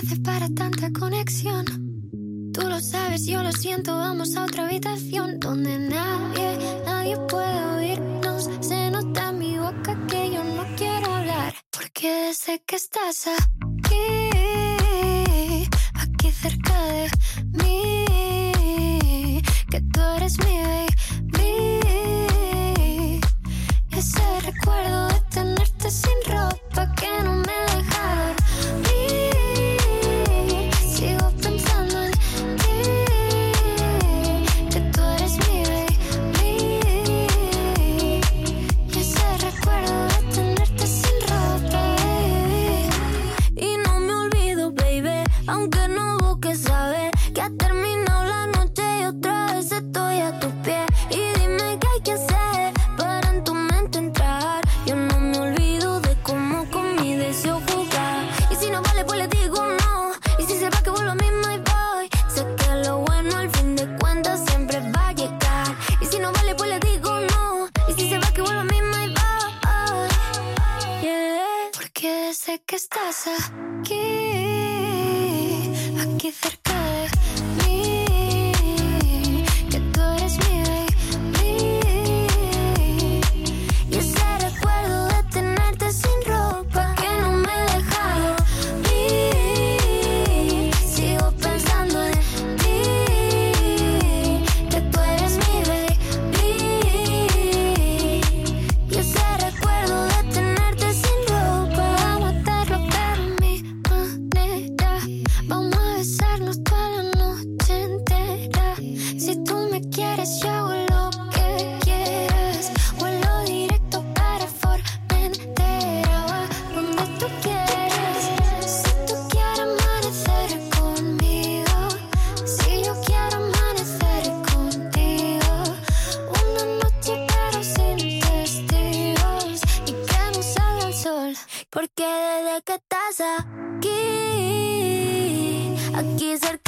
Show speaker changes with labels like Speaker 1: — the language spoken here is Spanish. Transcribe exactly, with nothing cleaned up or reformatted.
Speaker 1: hace para tanta conexión? Tú lo sabes, yo lo siento, vamos a otra habitación donde nadie, nadie puede oírnos. Se nota en mi boca que yo no quiero hablar, porque desde que estás aquí, aquí cerca de mí, que tú eres mi baby, y ese recuerdo de tenerte sin ropa que no me deja dormir. Sigo pensando en ti, que tú eres mi baby, y ese recuerdo de tenerte sin ropa, baby.
Speaker 2: Y no me olvido, baby, aunque no busques saber que ha terminado la noche y otra vez estoy a tus pies. Y dime qué hay que hacer para en tu mente entrar. Yo no me olvido de cómo con mi deseo jugar. Y si no vale, pues le digo no. Y si se va, que vuelvo a mí, my boy. Sé que lo bueno al fin de cuentas siempre va a llegar. Y si no vale, pues le digo no. Y si se va, que vuelvo a mí, my boy. Yeah.
Speaker 1: Porque desde que estás aquí, aquí cerca de mí, que tú eres mi baby,
Speaker 2: Y ese recuerdo de tenerte sin ropa que no me deja dormir. Sigo pensando en ti, que tú eres mi baby, y ese recuerdo de tenerte sin ropa.
Speaker 1: vamos a hacerlo pero a mi manera. Vamos a besarnos toda la noche entera. Si tú me quieres, yo hago lo que quieras. Vuelo directo para Formentera, va donde tú quieras. Si tú quieres amanecer conmigo, si yo quiero amanecer contigo, una noche pero sin testigos y que no salga el sol.
Speaker 2: Porque desde que estás aquí, aquí cerca